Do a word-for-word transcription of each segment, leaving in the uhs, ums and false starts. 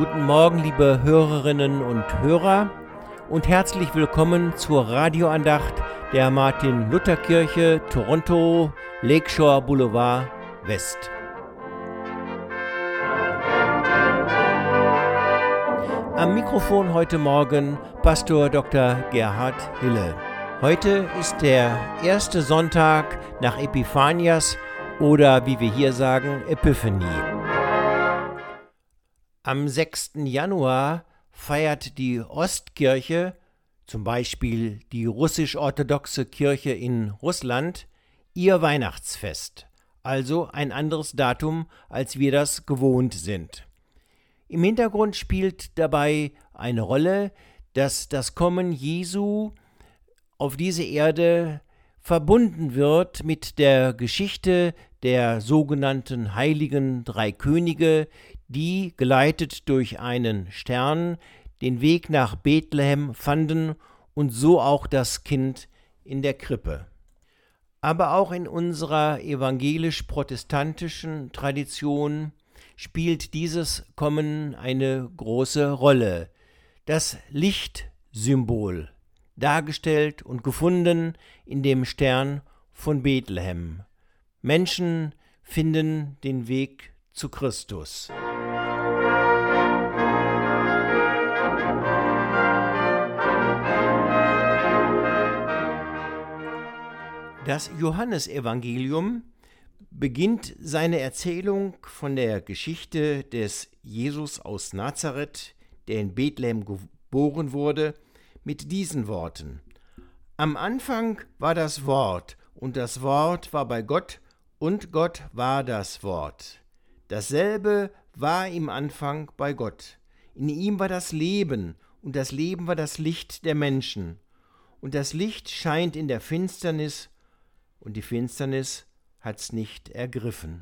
Guten Morgen, liebe Hörerinnen und Hörer, und herzlich willkommen zur Radioandacht der Martin-Luther-Kirche, Toronto, Lakeshore Boulevard West. Am Mikrofon heute Morgen Pastor Doktor Gerhard Hille. Heute ist der erste Sonntag nach Epiphanias oder wie wir hier sagen, Epiphanie. Am sechsten Januar feiert die Ostkirche, zum Beispiel die russisch-orthodoxe Kirche in Russland, ihr Weihnachtsfest, also ein anderes Datum, als wir das gewohnt sind. Im Hintergrund spielt dabei eine Rolle, dass das Kommen Jesu auf diese Erde verbunden wird mit der Geschichte der sogenannten Heiligen Drei Könige, die, geleitet durch einen Stern, den Weg nach Bethlehem fanden und so auch das Kind in der Krippe. Aber auch in unserer evangelisch-protestantischen Tradition spielt dieses Kommen eine große Rolle. Das Lichtsymbol, dargestellt und gefunden in dem Stern von Bethlehem. Menschen finden den Weg zu Christus. Das Johannesevangelium beginnt seine Erzählung von der Geschichte des Jesus aus Nazareth, der in Bethlehem geboren wurde, mit diesen Worten: Am Anfang war das Wort, und das Wort war bei Gott, und Gott war das Wort. Dasselbe war im Anfang bei Gott. In ihm war das Leben, und das Leben war das Licht der Menschen. Und das Licht scheint in der Finsternis, und die Finsternis hat's nicht ergriffen.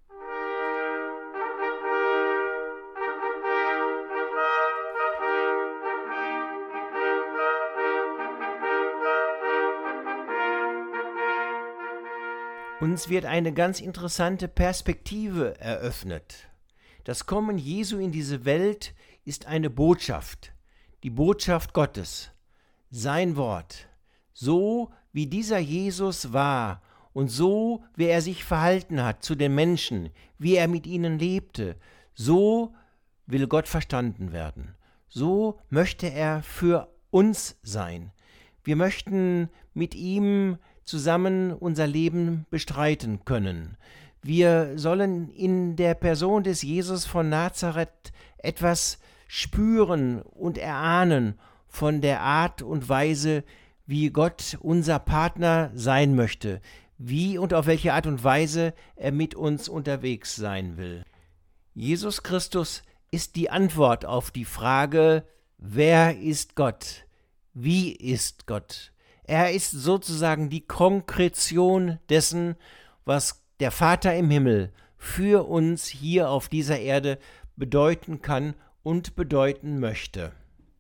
Uns wird eine ganz interessante Perspektive eröffnet. Das Kommen Jesu in diese Welt ist eine Botschaft, die Botschaft Gottes, sein Wort. So wie dieser Jesus war und so wie er sich verhalten hat zu den Menschen, wie er mit ihnen lebte, so will Gott verstanden werden. So möchte er für uns sein. Wir möchten mit ihm zusammen unser Leben bestreiten können. Wir sollen in der Person des Jesus von Nazareth etwas spüren und erahnen von der Art und Weise, wie Gott unser Partner sein möchte, wie und auf welche Art und Weise er mit uns unterwegs sein will. Jesus Christus ist die Antwort auf die Frage, wer ist Gott? Wie ist Gott? Er ist sozusagen die Konkretion dessen, was der Vater im Himmel für uns hier auf dieser Erde bedeuten kann und bedeuten möchte.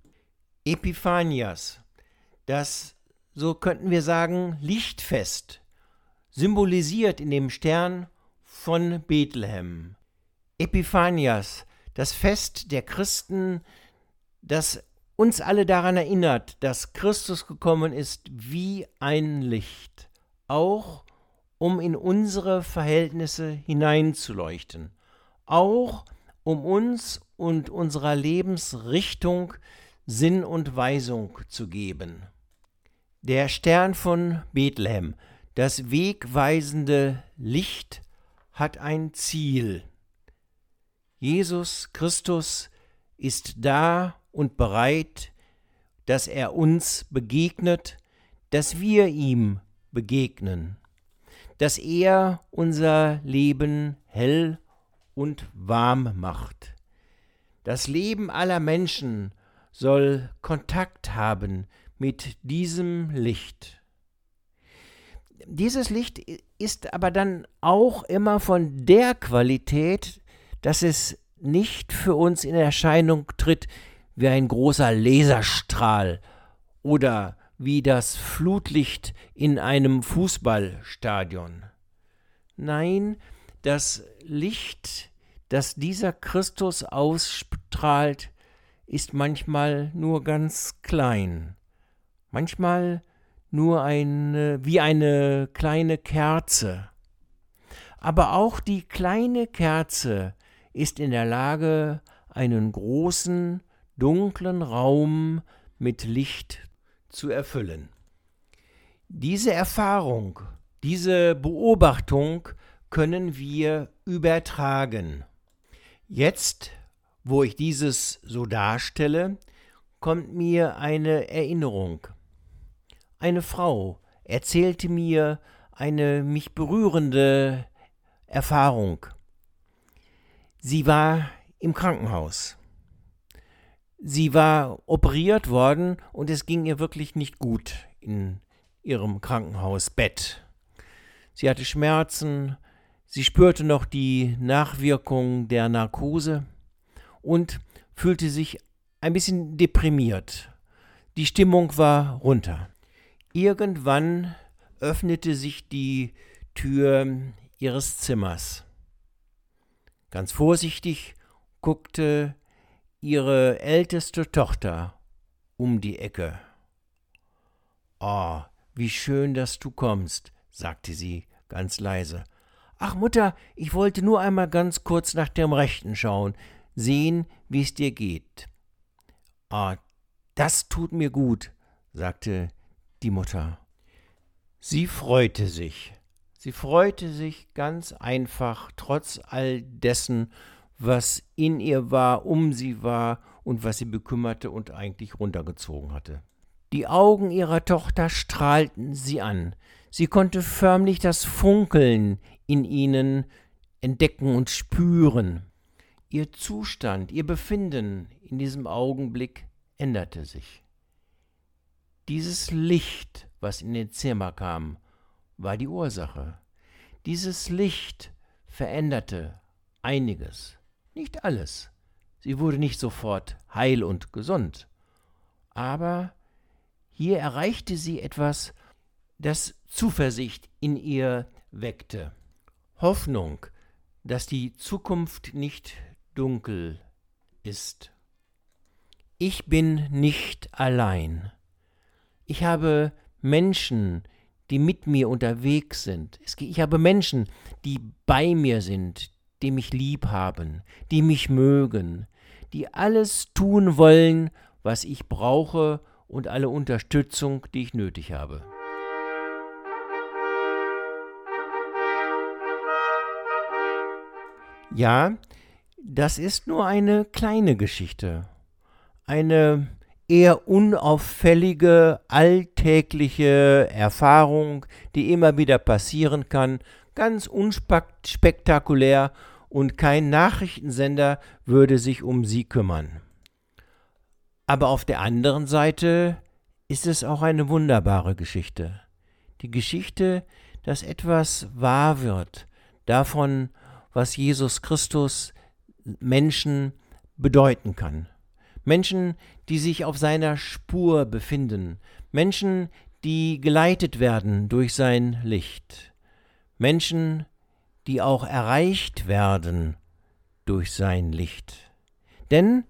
Epiphanias, das, so könnten wir sagen, Lichtfest, symbolisiert in dem Stern von Bethlehem. Epiphanias, das Fest der Christen, das uns alle daran erinnert, dass Christus gekommen ist wie ein Licht, auch um in unsere Verhältnisse hineinzuleuchten, auch um uns und unserer Lebensrichtung Sinn und Weisung zu geben. Der Stern von Bethlehem, das wegweisende Licht, hat ein Ziel. Jesus Christus ist da und bereit, dass er uns begegnet, dass wir ihm begegnen, dass er unser Leben hell und warm macht. Das Leben aller Menschen soll Kontakt haben mit diesem Licht. Dieses Licht ist aber dann auch immer von der Qualität, dass es nicht für uns in Erscheinung tritt wie ein großer Laserstrahl oder wie das Flutlicht in einem Fußballstadion. Nein, das Licht das dieser Christus ausstrahlt, ist manchmal nur ganz klein, manchmal nur eine, wie eine kleine Kerze. Aber auch die kleine Kerze ist in der Lage, einen großen, dunklen Raum mit Licht zu erfüllen. Diese Erfahrung, diese Beobachtung können wir übertragen. Jetzt, wo ich dieses so darstelle, kommt mir eine Erinnerung. Eine Frau erzählte mir eine mich berührende Erfahrung. Sie war im Krankenhaus. Sie war operiert worden und es ging ihr wirklich nicht gut in ihrem Krankenhausbett. Sie hatte Schmerzen, sie spürte noch die Nachwirkungen der Narkose und fühlte sich ein bisschen deprimiert. Die Stimmung war runter. Irgendwann öffnete sich die Tür ihres Zimmers. Ganz vorsichtig guckte ihre älteste Tochter um die Ecke. »Oh, wie schön, dass du kommst«, sagte sie ganz leise. »Ach Mutter, ich wollte nur einmal ganz kurz nach dem Rechten schauen, sehen, wie es dir geht.« »Ah, das tut mir gut«, sagte die Mutter. Sie freute sich. Sie freute sich ganz einfach, trotz all dessen, was in ihr war, um sie war und was sie bekümmerte und eigentlich runtergezogen hatte. Die Augen ihrer Tochter strahlten sie an. Sie konnte förmlich das Funkeln in ihnen entdecken und spüren. Ihr Zustand, ihr Befinden in diesem Augenblick änderte sich. Dieses Licht, was in den Zimmer kam, war die Ursache. Dieses Licht veränderte einiges, nicht alles. Sie wurde nicht sofort heil und gesund. Aber hier erreichte sie etwas, das Zuversicht in ihr weckte. Hoffnung, dass die Zukunft nicht dunkel ist. Ich bin nicht allein. Ich habe Menschen, die mit mir unterwegs sind. Ich habe Menschen, die bei mir sind, die mich lieb haben, die mich mögen, die alles tun wollen, was ich brauche und alle Unterstützung, die ich nötig habe. Ja, das ist nur eine kleine Geschichte, eine eher unauffällige, alltägliche Erfahrung, die immer wieder passieren kann, ganz unspektakulär, und kein Nachrichtensender würde sich um sie kümmern. Aber auf der anderen Seite ist es auch eine wunderbare Geschichte. Die Geschichte, dass etwas wahr wird, davon, was Jesus Christus Menschen bedeuten kann. Menschen, die sich auf seiner Spur befinden. Menschen, die geleitet werden durch sein Licht. Menschen, die auch erreicht werden durch sein Licht. Denn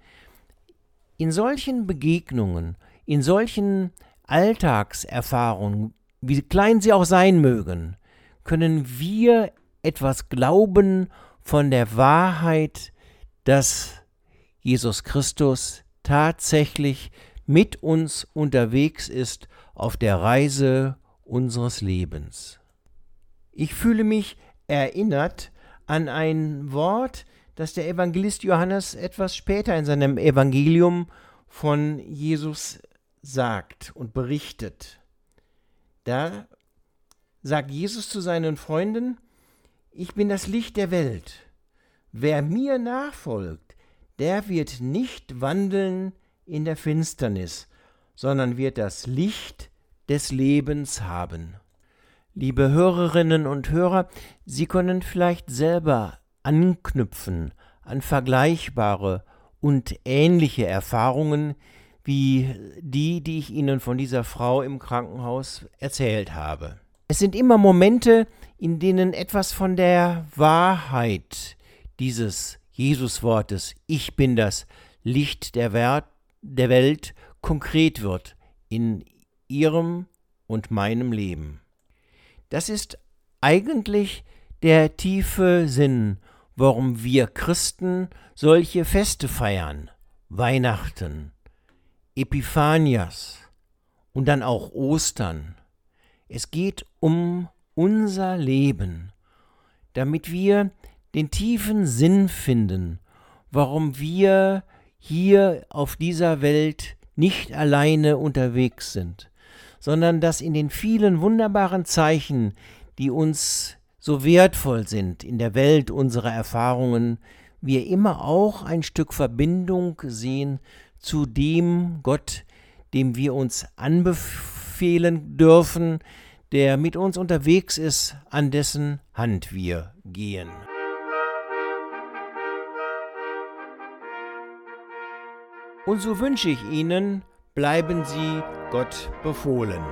in solchen Begegnungen, in solchen Alltagserfahrungen, wie klein sie auch sein mögen, können wir etwas glauben von der Wahrheit, dass Jesus Christus tatsächlich mit uns unterwegs ist auf der Reise unseres Lebens. Ich fühle mich erinnert an ein Wort, das der Evangelist Johannes etwas später in seinem Evangelium von Jesus sagt und berichtet. Da sagt Jesus zu seinen Freunden: Ich bin das Licht der Welt. Wer mir nachfolgt, der wird nicht wandeln in der Finsternis, sondern wird das Licht des Lebens haben. Liebe Hörerinnen und Hörer, Sie können vielleicht selber anknüpfen an vergleichbare und ähnliche Erfahrungen wie die, die ich Ihnen von dieser Frau im Krankenhaus erzählt habe. Es sind immer Momente, in denen etwas von der Wahrheit dieses Jesus Wortes, ich bin das Licht der, Wer- der Welt, konkret wird in ihrem und meinem Leben. Das ist eigentlich der tiefe Sinn, warum wir Christen solche Feste feiern. Weihnachten, Epiphanias und dann auch Ostern. Es geht um unser Leben, damit wir den tiefen Sinn finden, warum wir hier auf dieser Welt nicht alleine unterwegs sind, sondern dass in den vielen wunderbaren Zeichen, die uns so wertvoll sind in der Welt unserer Erfahrungen, wir immer auch ein Stück Verbindung sehen zu dem Gott, dem wir uns anbefehlen dürfen, der mit uns unterwegs ist, an dessen Hand wir gehen. Und so wünsche ich Ihnen, bleiben Sie Gott befohlen.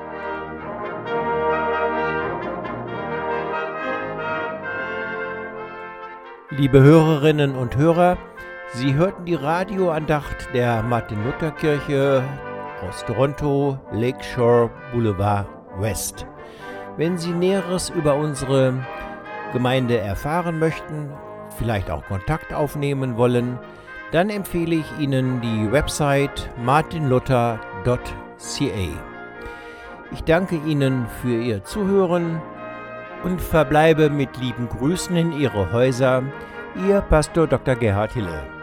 Liebe Hörerinnen und Hörer, Sie hörten die Radioandacht der Martin-Luther-Kirche aus Toronto, Lakeshore Boulevard West. Wenn Sie Näheres über unsere Gemeinde erfahren möchten, vielleicht auch Kontakt aufnehmen wollen, dann empfehle ich Ihnen die Website martin luther punkt c a. Ich danke Ihnen für Ihr Zuhören und verbleibe mit lieben Grüßen in Ihre Häuser, Ihr Pastor Doktor Gerhard Hille.